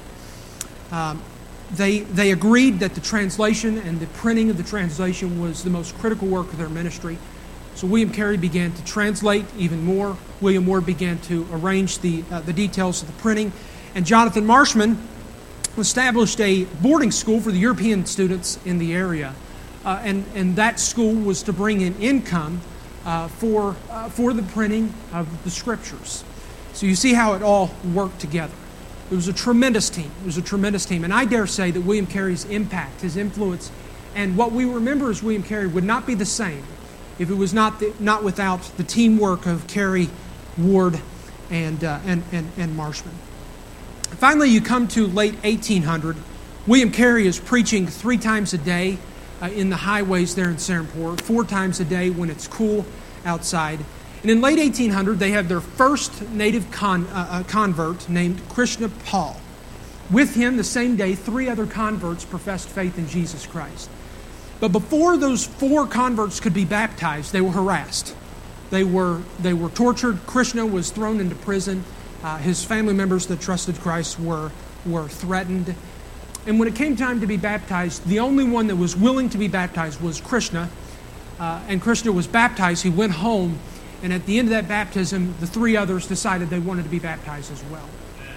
[SPEAKER 1] Um, they, they agreed that the translation and the printing of the translation was the most critical work of their ministry. So William Carey began to translate even more. William Ward began to arrange the, uh, the details of the printing. And Jonathan Marshman established a boarding school for the European students in the area. Uh, and, and that school was to bring in income uh, for, uh, for the printing of the Scriptures. So you see how it all worked together. It was a tremendous team. It was a tremendous team. And I dare say that William Carey's impact, his influence, and what we remember as William Carey would not be the same if it was not the, not without the teamwork of Carey, Ward, and, uh, and, and, and Marshman. Finally, you come to late eighteen hundred. William Carey is preaching three times a day uh, in the highways there in Serampore, four times a day when it's cool outside. And in late eighteen hundred, they have their first native con, uh, uh, convert named Krishna Paul. With him, the same day, three other converts professed faith in Jesus Christ. But before those four converts could be baptized, they were harassed. They were, they were tortured. Krishna was thrown into prison. Uh, his family members that trusted Christ were, were threatened. And when it came time to be baptized, the only one that was willing to be baptized was Krishna. Uh, and Krishna was baptized. He went home. And at the end of that baptism, the three others decided they wanted to be baptized as well.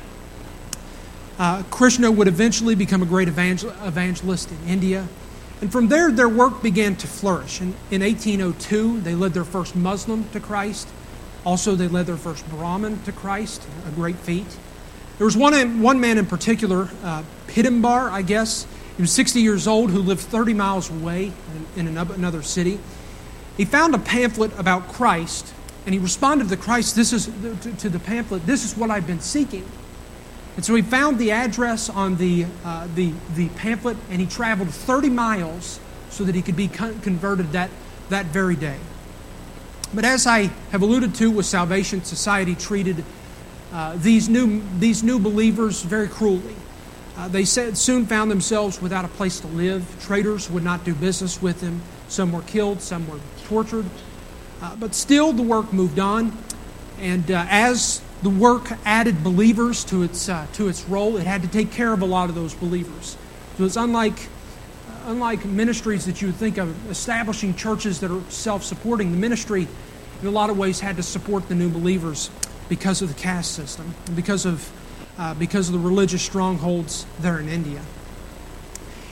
[SPEAKER 1] Uh, Krishna would eventually become a great evangel- evangelist in India. And from there, their work began to flourish. And in eighteen oh two, they led their first Muslim to Christ. Also, they led their first Brahmin to Christ, a great feat. There was one, one man in particular, uh, Pidambar, I guess. He was sixty years old, who lived thirty miles away in, in another city. He found a pamphlet about Christ, and he responded to Christ, this is to, to the pamphlet, this is what I've been seeking. And so he found the address on the, uh, the, the pamphlet, and he traveled thirty miles so that he could be con- converted that, that very day. But as I have alluded to with salvation, society treated uh, these, new, these new believers very cruelly. Uh, they said, soon found themselves without a place to live. Traders would not do business with them. Some were killed, some were tortured. Uh, but still the work moved on. And uh, as the work added believers to its uh, to its role, it had to take care of a lot of those believers. So it's unlike, uh, unlike ministries that you would think of, establishing churches that are self-supporting. The ministry, in a lot of ways, had to support the new believers because of the caste system, and because of, uh, because of the religious strongholds there in India.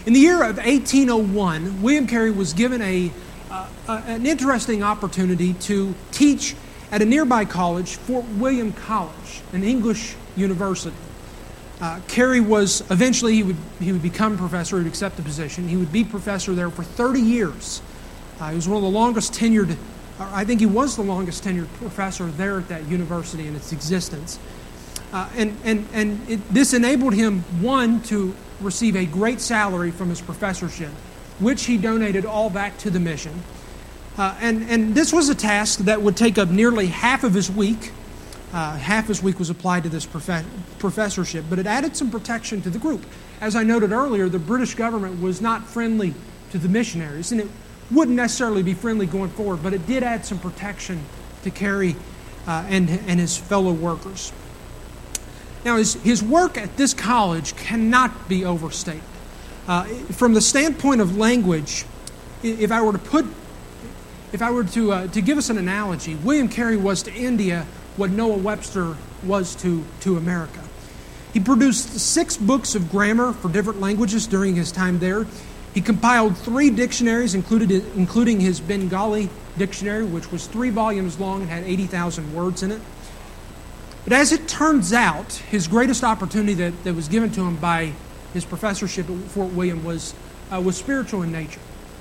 [SPEAKER 1] In the year of eighteen oh one, William Carey was given a, uh, an interesting opportunity to teach at a nearby college, Fort William College, an English university. Uh, Carey was, eventually he would, he would become professor, he would accept the position. He would be professor there for thirty years. Uh, he was one of the longest tenured, I think he was the longest tenured professor there at that university in its existence. Uh, and and, and it, this enabled him, one, to receive a great salary from his professorship, which he donated all back to the mission. Uh, and, and this was a task that would take up nearly half of his week. Uh, half his week was applied to this prof- professorship, but it added some protection to the group. As I noted earlier, the British government was not friendly to the missionaries, and it wouldn't necessarily be friendly going forward, but it did add some protection to Carey uh, and, and his fellow workers. Now, his, his work at this college cannot be overstated. Uh, from the standpoint of language, if I were to put, if I were to uh, to give us an analogy, William Carey was to India what Noah Webster was to, to America. He produced six books of grammar for different languages during his time there. He compiled three dictionaries, included, including his Bengali dictionary, which was three volumes long and had eighty thousand words in it. But as it turns out, his greatest opportunity that, that was given to him by his professorship at Fort William was, uh, was spiritual in nature.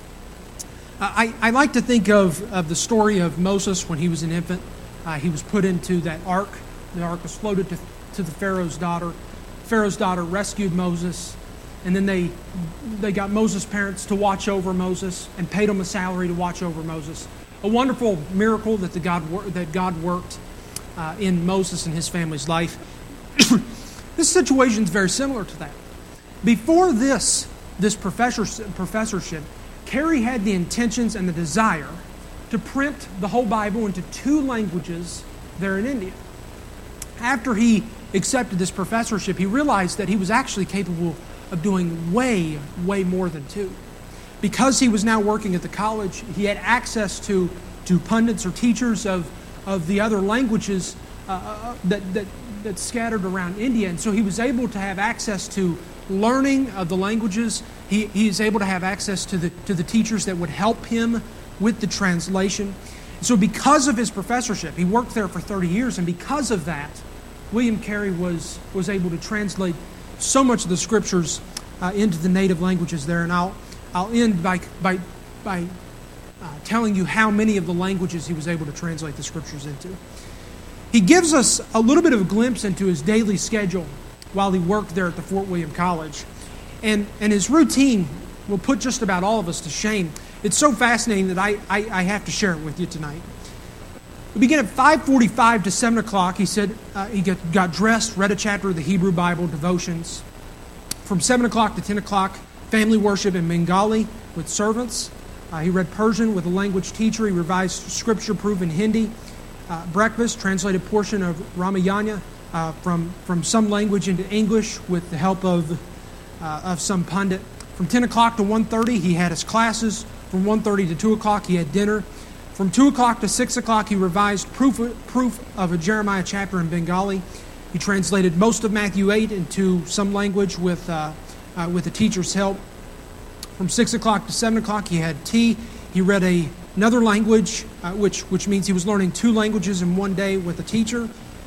[SPEAKER 1] Uh, I, I like to think of, of the story of Moses when he was an infant. Uh, he was put into that ark. The ark was floated to, to the Pharaoh's daughter. Pharaoh's daughter rescued Moses, and then they they got Moses' parents to watch over Moses and paid him a salary to watch over Moses. A wonderful miracle that the God that God worked uh, in Moses and his family's life. This situation is very similar to that. Before this this professor, professorship, Carey had the intentions and the desire to print the whole Bible into two languages there in India. After he accepted this professorship, he realized that he was actually capable of doing way, way more than two. Because he was now working at the college, he had access to, to pundits or teachers of, of the other languages uh, that, that, that scattered around India. And so he was able to have access to learning of the languages. He, he is able to have access to the, to the teachers that would help him with the translation. So because of his professorship, he worked there for thirty years, and because of that, William Carey was, was able to translate so much of the Scriptures uh, into the native languages there. And I'll, I'll end by, by, by uh, telling you how many of the languages he was able to translate the Scriptures into. He gives us a little bit of a glimpse into his daily schedule while he worked there at the Fort William College. And, and his routine will put just about all of us to shame. It's so fascinating that I, I, I have to share it with you tonight. We begin at five forty-five to seven o'clock. He said uh, he got, got dressed, read a chapter of the Hebrew Bible, devotions. From seven o'clock to ten o'clock, family worship in Bengali with servants. Uh, he read Persian with a language teacher. He revised scripture proof in Hindi. Uh, breakfast, translated portion of Ramayana uh, from, from some language into English with the help of, uh, of some pundit. From ten o'clock to one thirty, he had his classes. From one thirty to two o'clock, he had dinner. From two o'clock to six o'clock, he revised proof, proof of a Jeremiah chapter in Bengali. He translated most of Matthew eight into some language with, uh, uh, with a teacher's help. From six o'clock to seven o'clock, he had tea. He read a, another language, uh, which, which means he was learning two languages in one day with a teacher.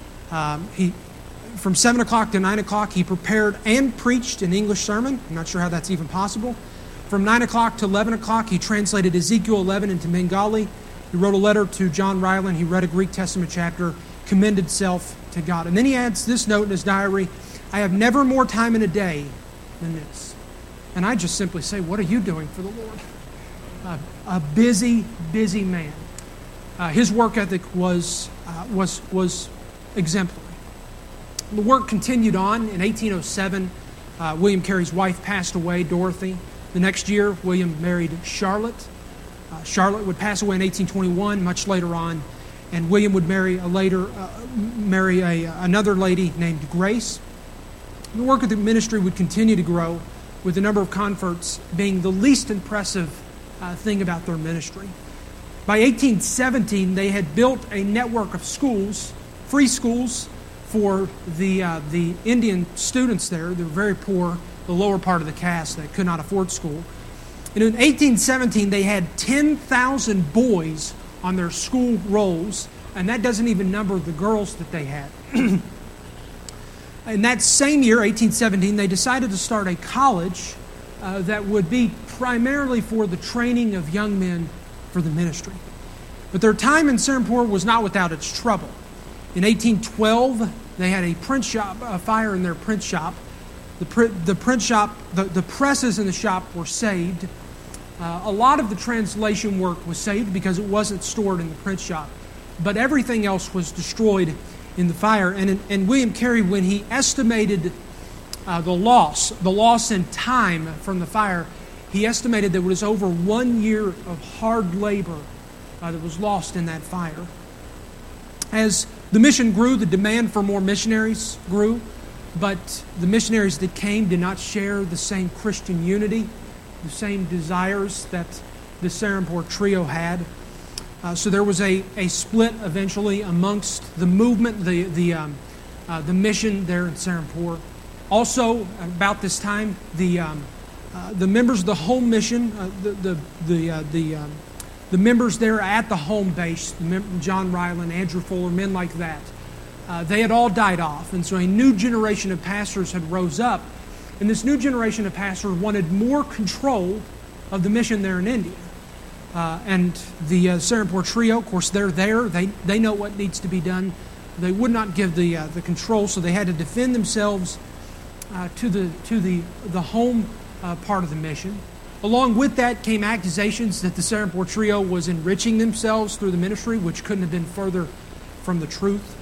[SPEAKER 1] Um, he, from seven o'clock to nine o'clock, he prepared and preached an English sermon. I'm not sure how that's even possible. From nine o'clock to eleven o'clock, he translated Ezekiel eleven into Bengali. He wrote a letter to John Ryland. He read a Greek Testament chapter, commended self to God. And then he adds this note in his diary, I have never more time in a day than this. And I just simply say, what are you doing for the Lord? Uh, a busy, busy man. Uh, his work ethic was, uh, was, was exemplary. The work continued on. In eighteen oh seven, uh, William Carey's wife passed away, Dorothy. The next year, William married Charlotte. Uh, Charlotte would pass away in eighteen twenty-one, much later on, and William would marry a later uh, marry a, another lady named Grace. The work of the ministry would continue to grow, with the number of converts being the least impressive uh, thing about their ministry. By eighteen seventeen, they had built a network of schools, free schools, for the uh, the Indian students there. They were very poor. the lower part of the caste that could not afford school. And in eighteen seventeen, they had ten thousand boys on their school rolls, and that doesn't even number the girls that they had. In that same year, eighteen seventeen, they decided to start a college uh, that would be primarily for the training of young men for the ministry. But their time in Serampore was not without its trouble. In eighteen twelve, they had a print shop, a fire in their print shop. The print, the print shop, the, the presses in the shop were saved. Uh, a lot of the translation work was saved because it wasn't stored in the print shop. But everything else was destroyed in the fire. And, and William Carey, when he estimated uh, the loss, the loss in time from the fire, he estimated there was over one year of hard labor uh, that was lost in that fire. As the mission grew, the demand for more missionaries grew, but the missionaries that came did not share the same Christian unity, the same desires that the Serampore trio had. Uh, so there was a, a split eventually amongst the movement, the the um, uh, the mission there in Serampore. Also, about this time, the um, uh, the members of the home mission, uh, the the the uh, the, um, the members there at the home base, John Ryland, Andrew Fuller, men like that, uh, they had all died off, and so a new generation of pastors had rose up, and this new generation of pastors wanted more control of the mission there in India. Uh, and the uh, Serampore trio, of course, they're there. They they know what needs to be done. They would not give the uh, the control, so they had to defend themselves uh, to the to the the home uh, part of the mission. Along with that came accusations that the Serampore trio was enriching themselves through the ministry, which couldn't have been further from the truth.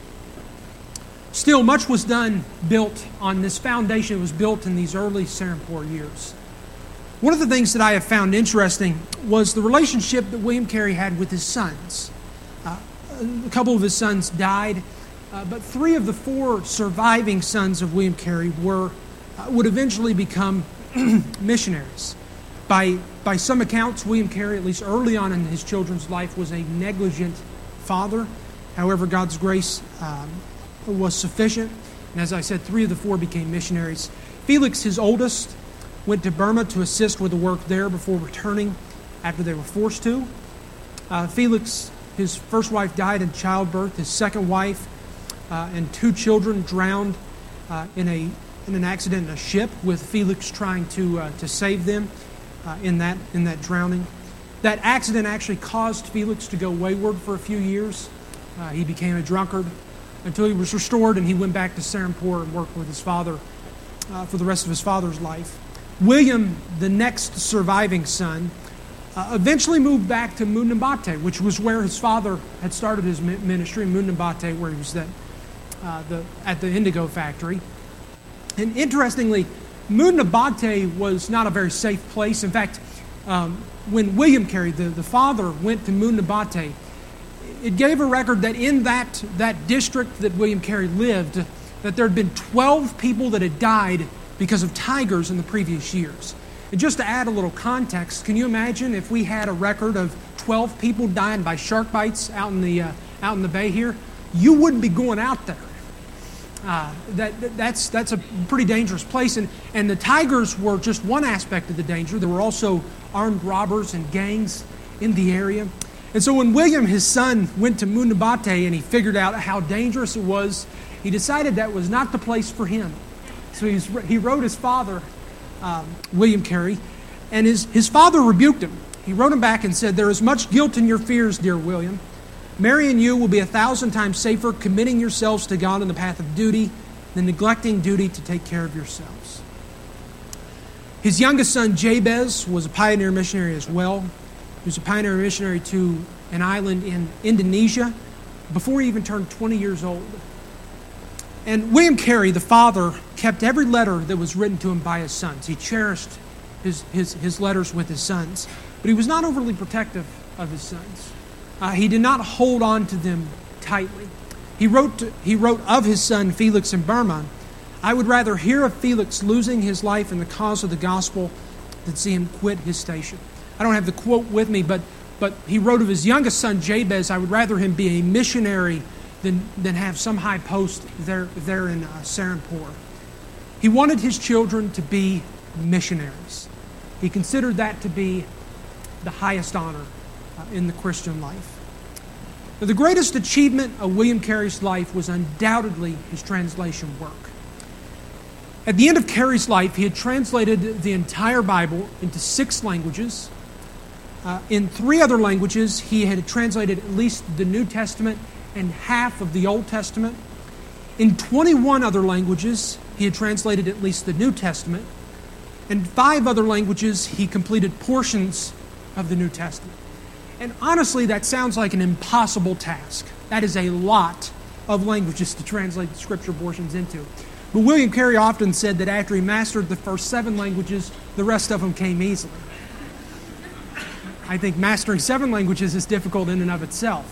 [SPEAKER 1] Still, much was done built on this foundation. It was built in these early Serampore years. One of the things that I have found interesting was the relationship that William Carey had with his sons. Uh, a couple of his sons died, uh, but three of the four surviving sons of William Carey were uh, would eventually become missionaries. By by some accounts, William Carey, at least early on in his children's life, was a negligent father. However, God's grace um, was sufficient, and as I said, three of the four became missionaries. Felix, his oldest, went to Burma to assist with the work there before returning after they were forced to. Uh, Felix, his first wife died in childbirth. His second wife uh, and two children drowned uh, in a in an accident in a ship, with Felix trying to uh, to save them uh, in that in that drowning. That accident actually caused Felix to go wayward for a few years. Uh, he became a drunkard until he was restored, and he went back to Serampore and worked with his father uh, for the rest of his father's life. William, the next surviving son, uh, eventually moved back to Mundambate, which was where his father had started his ministry, in Mundambate, where he was at, uh, the, at the indigo factory. And interestingly, Mundambate was not a very safe place. In fact, um, when William Carey, the, the father, went to Mundambate, it gave a record that in that, that district that William Carey lived, that there had been twelve people that had died because of tigers in the previous years. And just to add a little context, can you imagine if we had a record of twelve people dying by shark bites out in the uh, out in the bay here? You wouldn't be going out there. Uh, that, that that's that's a pretty dangerous place, and and the tigers were just one aspect of the danger. There were also armed robbers and gangs in the area. And so when William, his son, went to Mundambate and he figured out how dangerous it was, he decided that was not the place for him. So he's, he wrote his father, um, William Carey, and his, his father rebuked him. He wrote him back and said, "There is much guilt in your fears, dear William. Mary and you will be a thousand times safer committing yourselves to God in the path of duty than neglecting duty to take care of yourselves." His youngest son, Jabez, was a pioneer missionary as well. He was a pioneer missionary to an island in Indonesia before he even turned twenty years old. And William Carey, the father, kept every letter that was written to him by his sons. He cherished his, his, his letters with his sons. But he was not overly protective of his sons. Uh, he did not hold on to them tightly. He wrote, to, he wrote of his son Felix in Burma, "I would rather hear of Felix losing his life in the cause of the gospel than see him quit his station." I don't have the quote with me, but, but he wrote of his youngest son Jabez, "I would rather him be a missionary than, than have some high post there, there in uh, Serampore." He wanted his children to be missionaries. He considered that to be the highest honor uh, in the Christian life. Now, the greatest achievement of William Carey's life was undoubtedly his translation work. At the end of Carey's life, he had translated the entire Bible into six languages. Uh, in three other languages, he had translated at least the New Testament and half of the Old Testament. In twenty-one other languages, he had translated at least the New Testament. In five other languages, he completed portions of the New Testament. And honestly, that sounds like an impossible task. That is a lot of languages to translate the Scripture portions into. But William Carey often said that after he mastered the first seven languages, the rest of them came easily. I think mastering seven languages is difficult in and of itself.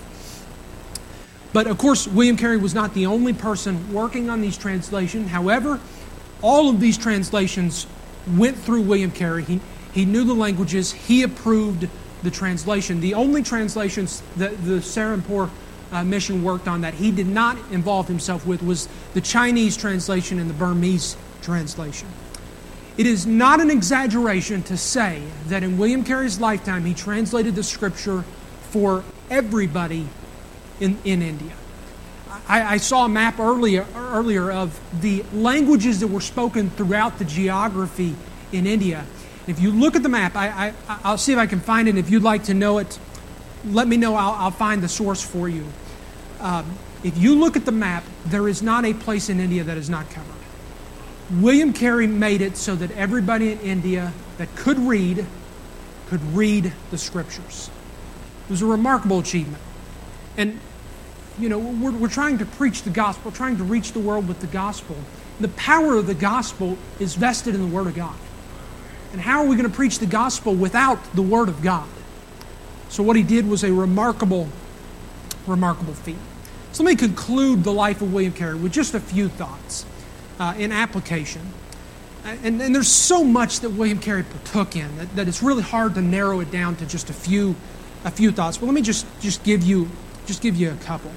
[SPEAKER 1] But of course, William Carey was not the only person working on these translations. However, all of these translations went through William Carey. He, he knew the languages. He approved the translation. The only translations that the Serampore uh, mission worked on that he did not involve himself with was the Chinese translation and the Burmese translation. It is not an exaggeration to say that in William Carey's lifetime, he translated the Scripture for everybody in, in India. I, I saw a map earlier, earlier of the languages that were spoken throughout the geography in India. If you look at the map, I, I, I'll see if I can find it. If you'd like to know it, let me know. I'll, I'll find the source for you. Um, if you look at the map, there is not a place in India that is not covered. William Carey made it so that everybody in India that could read could read the Scriptures. It was a remarkable achievement. And, you know, we're, we're trying to preach the gospel, trying to reach the world with the gospel. The power of the gospel is vested in the Word of God. And how are we going to preach the gospel without the Word of God? So what he did was a remarkable, remarkable feat. So let me conclude the life of William Carey with just a few thoughts uh, in application. And, and there's so much that William Carey partook in that, that it's really hard to narrow it down to just a few, a few thoughts. But let me just, just give you, just give you a couple.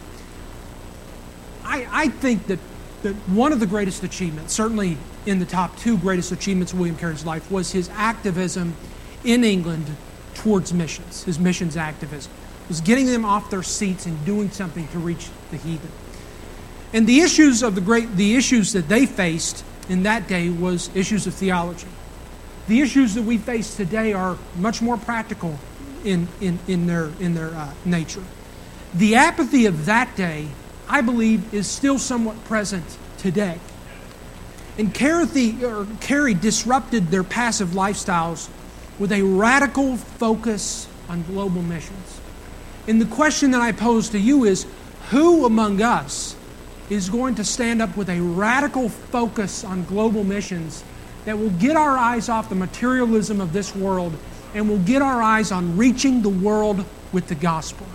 [SPEAKER 1] I, I think that that one of the greatest achievements, certainly in the top two greatest achievements of William Carey's life, was his activism in England towards missions, his missions activism. It was getting them off their seats and doing something to reach the heathen. And the issues of the great, the issues that they faced in that day was issues of theology. The issues that we face today are much more practical in, in, in their, in their uh, nature. The apathy of that day, I believe, is still somewhat present today. And Carey disrupted their passive lifestyles with a radical focus on global missions. And the question that I pose to you is, who among us is going to stand up with a radical focus on global missions that will get our eyes off the materialism of this world and will get our eyes on reaching the world with the gospel?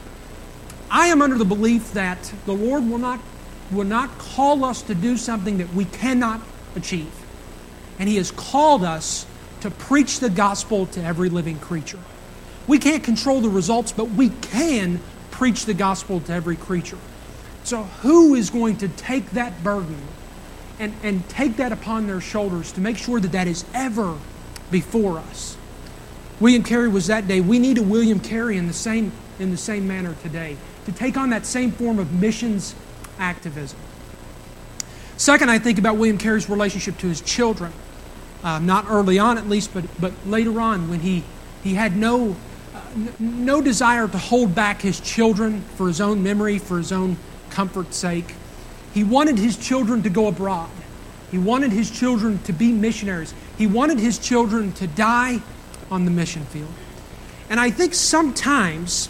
[SPEAKER 1] I am under the belief that the Lord will not, will not call us to do something that we cannot achieve. And He has called us to preach the gospel to every living creature. We can't control the results, but we can preach the gospel to every creature. So who is going to take that burden and, and take that upon their shoulders to make sure that that is ever before us? William Carey was that day. We need a William Carey in the same, in the same manner today, to take on that same form of missions activism. Second, I think about William Carey's relationship to his children. Uh, not early on at least, but, but later on when he, he had no, uh, n- no desire to hold back his children for his own memory, for his own comfort's sake. He wanted his children to go abroad. He wanted his children to be missionaries. He wanted his children to die on the mission field. And I think sometimes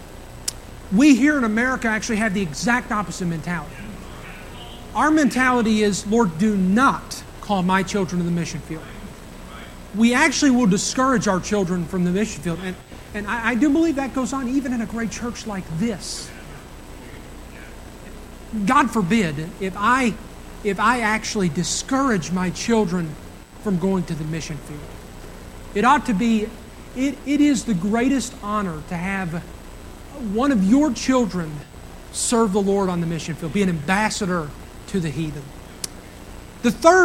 [SPEAKER 1] we here in America actually have the exact opposite mentality. Our mentality is, Lord, do not call my children to the mission field. We actually will discourage our children from the mission field. And, and I, I do believe that goes on even in a great church like this. God forbid if I, if I actually discourage my children from going to the mission field. It ought to be, it, it is the greatest honor to have one of your children serve the Lord on the mission field, be an ambassador to the heathen. The third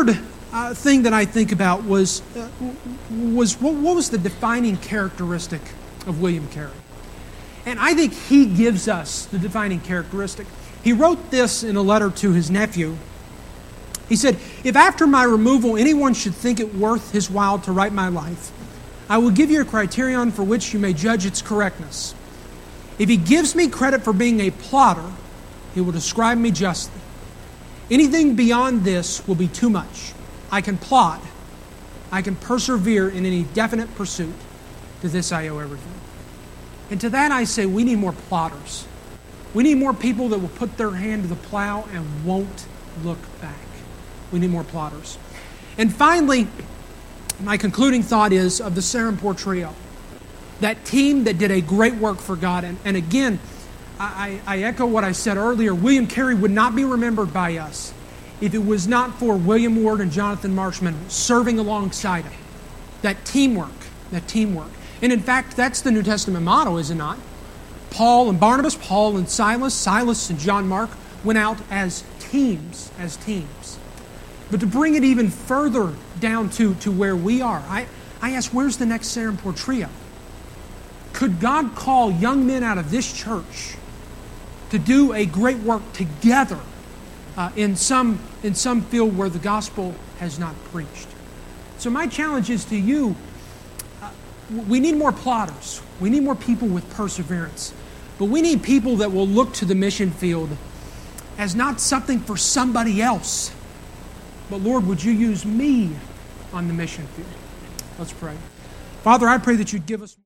[SPEAKER 1] uh, thing that I think about was, uh, was what, what was the defining characteristic of William Carey? And I think he gives us the defining characteristic. He wrote this in a letter to his nephew. He said, "If after my removal anyone should think it worth his while to write my life, I will give you a criterion for which you may judge its correctness. If he gives me credit for being a plotter, he will describe me justly. Anything beyond this will be too much. I can plod. I can persevere in any definite pursuit. To this I owe everything." And to that I say, we need more plotters. We need more people that will put their hand to the plow and won't look back. We need more plotters. And finally, my concluding thought is of the Serampore Trio. That team that did a great work for God. And, and again, I, I echo what I said earlier. William Carey would not be remembered by us if it was not for William Ward and Jonathan Marshman serving alongside him. That teamwork, that teamwork. And in fact, that's the New Testament motto, is it not? Paul and Barnabas, Paul and Silas, Silas and John Mark went out as teams, as teams. But to bring it even further down to, to where we are, I, I ask, where's the next Serampore Trio? Could God call young men out of this church to do a great work together uh, in some in some field where the gospel has not preached? So my challenge is to you, uh, we need more plotters. We need more people with perseverance. But we need people that will look to the mission field as not something for somebody else. But Lord, would you use me on the mission field? Let's pray. Father, I pray that you'd give us